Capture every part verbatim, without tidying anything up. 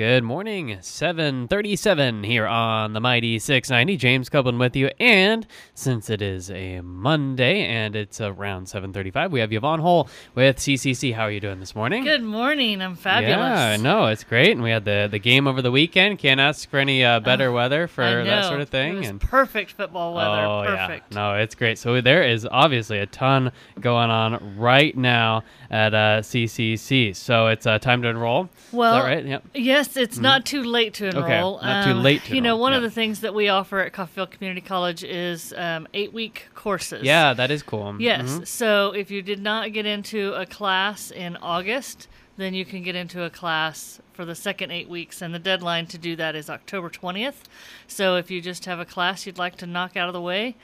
Good morning, seven thirty-seven here on the Mighty six ninety. James Copeland with you, and since it is a Monday and it's around seven thirty-five, we have Yvonne Hull with C C C. How are you doing this morning? Good morning. I'm fabulous. Yeah, no, it's great, and we had the, the game over the weekend. Can't ask for any uh, better uh, weather for that sort of thing. It was and perfect football weather. Oh, perfect. Yeah. No, it's great. So there is obviously a ton going on right now at uh, C C C. So it's uh, time to enroll. Well, is that right? Yep. Yes, it's mm-hmm. not too late to enroll. Okay, not too um, late to You know, enroll. one yeah. of the things that we offer at Coffeyville Community College is um, eight-week courses. Yeah, that is cool. Yes. Mm-hmm. So if you did not get into a class in August, then you can get into a class for the second eight weeks, and the deadline to do that is October twentieth. So if you just have a class you'd like to knock out of the way,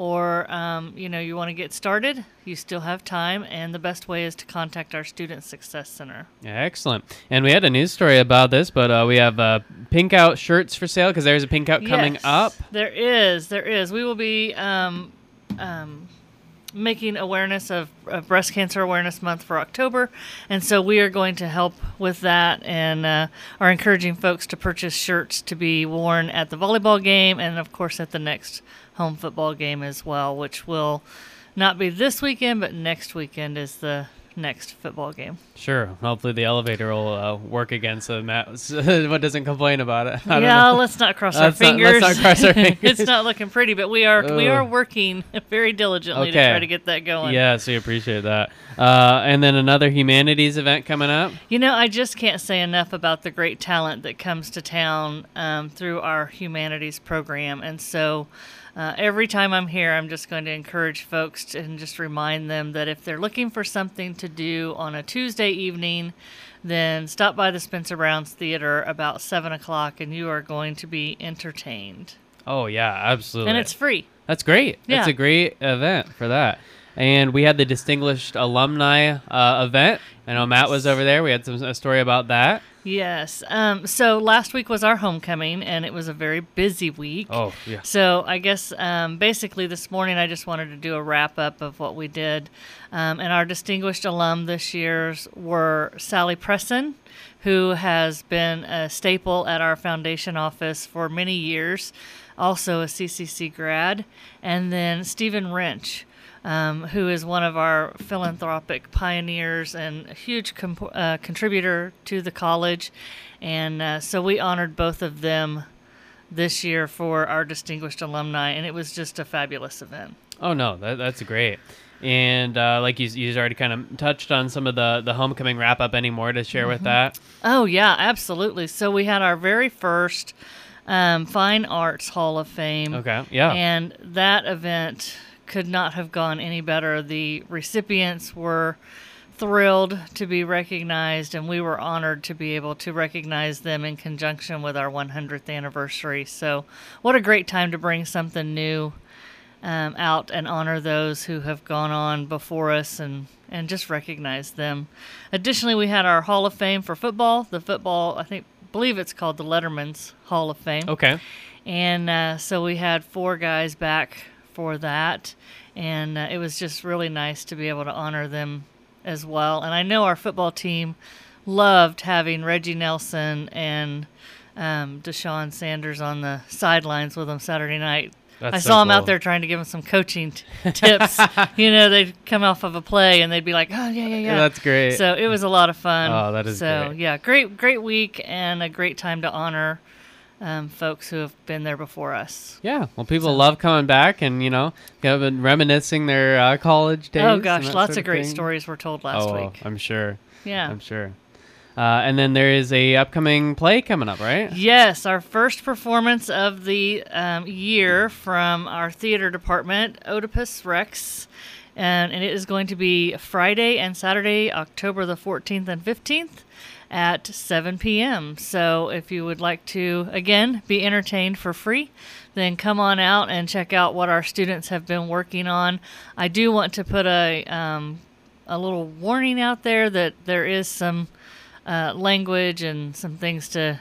or um, you know you want to get started, you still have time, and the best way is to contact our Student Success Center. Yeah, excellent. And we had a news story about this, but uh, we have uh, pink out shirts for sale because there's a pink out coming yes, up. There is, there is. We will be um, um, making awareness of, of Breast Cancer Awareness Month for October, and so we are going to help with that and uh, are encouraging folks to purchase shirts to be worn at the volleyball game and, of course, at the next home football game as well, which will not be this weekend, but next weekend is the next football game. Sure. Hopefully the elevator will uh, work again so Matt what doesn't complain about it. I yeah, don't know. let's not cross let's our fingers. Not, let's not cross our fingers. It's not looking pretty, but we are Ugh. we are working very diligently okay. to try to get that going. Yes, we appreciate that. Uh, and then another humanities event coming up. You know, I just can't say enough about the great talent that comes to town um, through our humanities program, and so Uh, every time I'm here, I'm just going to encourage folks to, and just remind them that if they're looking for something to do on a Tuesday evening, then stop by the Spencer Brown's Theater about seven o'clock and you are going to be entertained. Oh, yeah, absolutely. And it's free. That's great. Yeah. That's a great event for that. And we had the Distinguished Alumni uh, event. I know Matt was over there. We had some a story about that. Yes. Um, so last week was our homecoming, and it was a very busy week. Oh, yeah. So I guess um, basically this morning I just wanted to do a wrap-up of what we did. Um, and our distinguished alum this year were Sally Presson, who has been a staple at our foundation office for many years, also a C C C grad, and then Stephen Wrench, Um, who is one of our philanthropic pioneers and a huge comp- uh, contributor to the college. And uh, so we honored both of them this year for our distinguished alumni, and it was just a fabulous event. Oh, no, that, that's great. And uh, like you, you already kind of touched on some of the, the homecoming wrap-up. Any more to share mm-hmm. with that? Oh, yeah, absolutely. So we had our very first um, Fine Arts Hall of Fame. Okay, yeah. And that event could not have gone any better. The recipients were thrilled to be recognized, and we were honored to be able to recognize them in conjunction with our one hundredth anniversary. So what a great time to bring something new um, out and honor those who have gone on before us and, and just recognize them. Additionally, we had our Hall of Fame for football. The football, I think, believe it's called the Letterman's Hall of Fame. Okay. And uh, so we had four guys back for that, and uh, it was just really nice to be able to honor them as well. And I know our football team loved having Reggie Nelson and um, Deshaun Sanders on the sidelines with them Saturday night. That's I so saw them cool. out there trying to give them some coaching t- tips. You know, they'd come off of a play and they'd be like, "Oh yeah, yeah, yeah." That's great. So it was a lot of fun. Oh, that is so great. yeah, great, great week and a great time to honor Um, folks who have been there before us. Yeah, well, people So. love coming back and, you know, have been reminiscing their uh, college days. Oh, gosh, and that lots sort of great thing. stories were told last oh, week. I'm sure. Yeah. I'm sure. Uh, and then there is a upcoming play coming up, right? Yes, our first performance of the um, year from our theater department, Oedipus Rex, and, and it is going to be Friday and Saturday, October the fourteenth and fifteenth. At seven p.m. So if you would like to, again, be entertained for free, then come on out and check out what our students have been working on. I do want to put a um, a little warning out there that there is some uh, language and some things to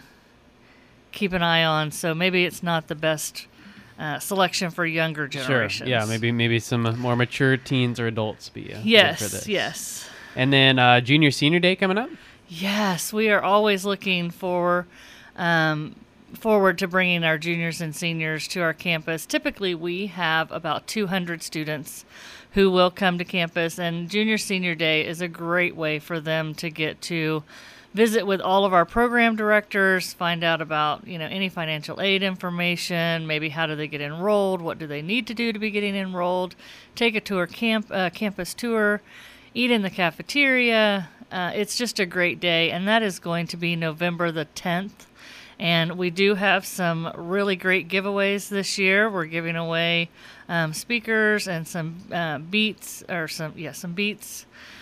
keep an eye on. So maybe it's not the best uh, selection for younger generations. Sure. Yeah, maybe maybe some more mature teens or adults be uh, yes, good for this. Yes. And then uh, junior senior day coming up. Yes, we are always looking for um, forward to bringing our juniors and seniors to our campus. Typically, we have about two hundred students who will come to campus, and Junior Senior Day is a great way for them to get to visit with all of our program directors, find out about, you know, any financial aid information, maybe how do they get enrolled, what do they need to do to be getting enrolled, take a tour camp uh, campus tour, eat in the cafeteria. Uh, it's just a great day, and that is going to be November the tenth. And we do have some really great giveaways this year. We're giving away um, speakers and some uh, beats, or some yeah, some beats.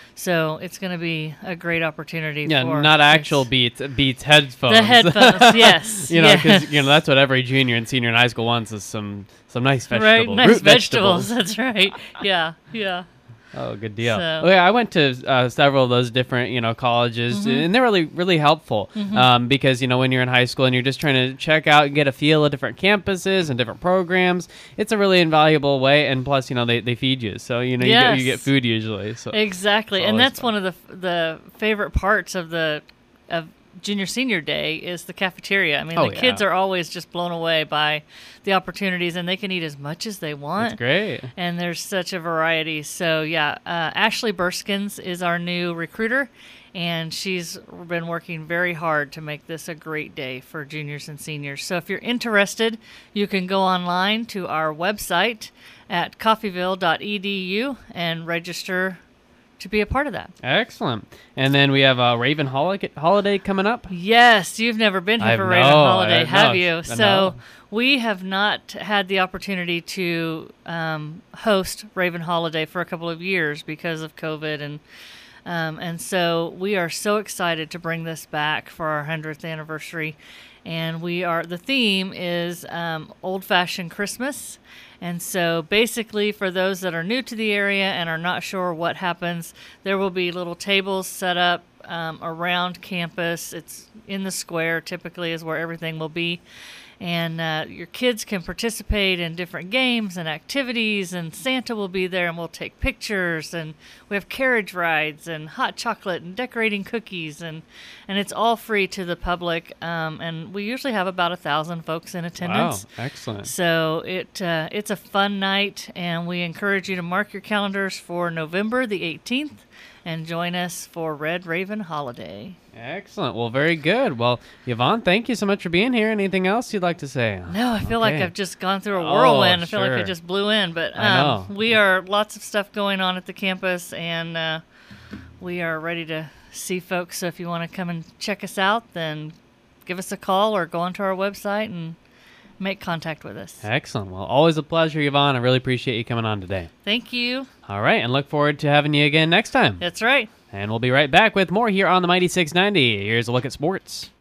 So it's going to be a great opportunity. Yeah, for not kids. actual Beats, Beats headphones. The headphones, yes. you know, because yes. you know that's what every junior and senior in high school wants is some some nice Right, vegetables, nice root vegetables. vegetables. That's right. Yeah, yeah. Oh, good deal. So- Well, yeah, I went to uh, several of those different, you know, colleges, Mm-hmm. and they're really, really helpful um, because, you know, when you're in high school and you're just trying to check out and get a feel of different campuses and different programs, it's a really invaluable way. And plus, you know, they, they feed you, so you know you, get, you get Yes. food usually. So Exactly, it's and always that's fun. one of the the favorite parts of the of Junior Senior Day is the cafeteria. I mean, Oh, the kids yeah. are always just blown away by the opportunities, and they can eat as much as they want. It's great. And there's such a variety. So yeah, uh, Ashley Burskins is our new recruiter, and she's been working very hard to make this a great day for juniors and seniors. So if you're interested, you can go online to our website at coffeyville dot e d u and register to be a part of that. Excellent. And then we have a Raven holiday, holiday coming up. Yes, you've never been here I've for Raven no, Holiday, I- have no, you? I So know. we have not had the opportunity to um, host Raven Holiday for a couple of years because of COVID, and um, and so we are so excited to bring this back for our hundredth anniversary. And we are the theme is um, old-fashioned Christmas. And so basically for those that are new to the area and are not sure what happens, there will be little tables set up um, around campus. It's in the square typically is where everything will be. And uh, your kids can participate in different games and activities, and Santa will be there and we'll take pictures, and we have carriage rides and hot chocolate and decorating cookies, and, and it's all free to the public. Um, and we usually have about a thousand folks in attendance. Wow, excellent. So it uh, it's a fun night, and we encourage you to mark your calendars for November the eighteenth and join us for Red Raven Holiday. Excellent. Well, very good. Well, Yvonne, thank you so much for being here. Anything else you'd like to say? No, I feel like Okay. I've just gone through a Oh, whirlwind. I feel like I sure. just blew in, but um, I know. we are lots of stuff going on at the campus, and uh, we are ready to see folks. So if you want to come and check us out, then give us a call or go onto our website and make contact with us. Excellent. Well, always a pleasure, Yvonne. I really appreciate you coming on today. Thank you. All right, and look forward to having you again next time. That's right. And we'll be right back with more here on the Mighty six ninety. Here's a look at sports.